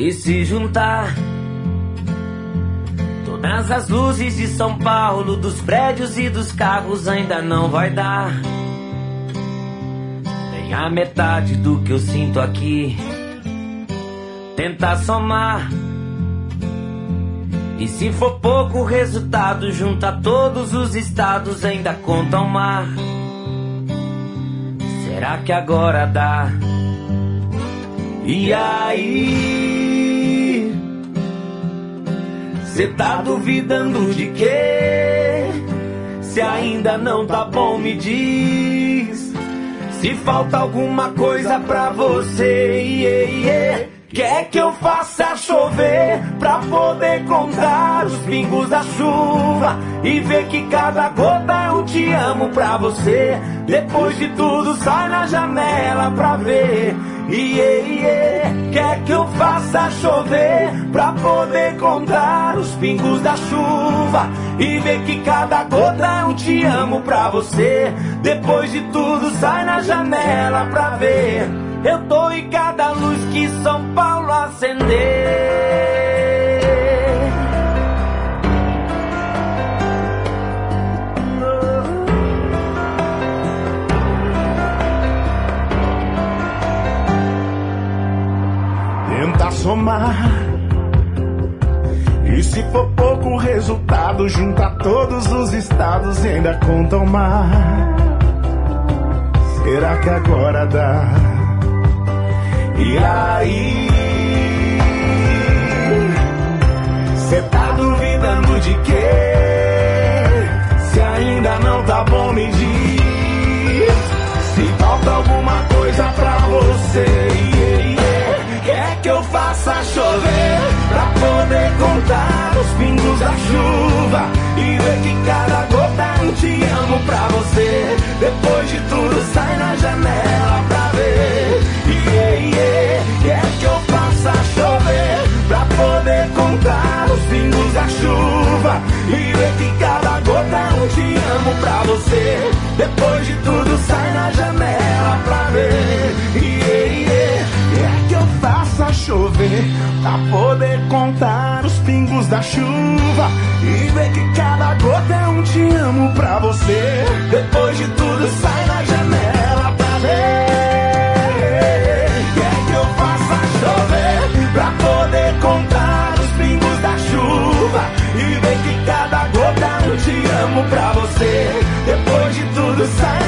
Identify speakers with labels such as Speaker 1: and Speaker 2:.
Speaker 1: E se juntar todas as luzes de São Paulo, dos prédios e dos carros, ainda não vai dar nem a metade do que eu sinto aqui. Tentar somar, e se for pouco o resultado, junta todos os estados, ainda conta o mar. Será que agora dá? E aí, cê tá duvidando de quê? Se ainda não tá bom, me diz. Se falta alguma coisa pra você, quer que eu faça chover pra poder contar os pingos da chuva e ver que cada gota é um te amo pra você. Depois de tudo sai na janela pra ver. Quer que eu faça chover pra poder contar os pingos da chuva e ver que cada gota é um te amo pra você. Depois de tudo sai na janela pra ver. Eu tô em cada luz que São Paulo acender.
Speaker 2: Tenta somar, e se for pouco o resultado, junta todos os estados e ainda conta o mar. Será que agora dá? E aí, cê tá duvidando de quê? Se ainda não tá bom, me diz. Se falta alguma coisa pra você, quer que eu faça chover pra poder contar os pingos da chuva e ver que cada gota é um te amo pra você. Depois de tudo sai na janela pra ver. Quer que eu faça chover pra poder contar os pingos da chuva e ver que cada gota é um te amo pra você. Depois de tudo sai na janela pra ver. Quer que eu faça chover pra poder contar os pingos da chuva e ver que cada gota é um te amo pra você. Depois de tudo sai na janela pra ver. Pra poder contar os pingos da chuva e ver que cada gota é um te amo pra você. Depois de tudo sai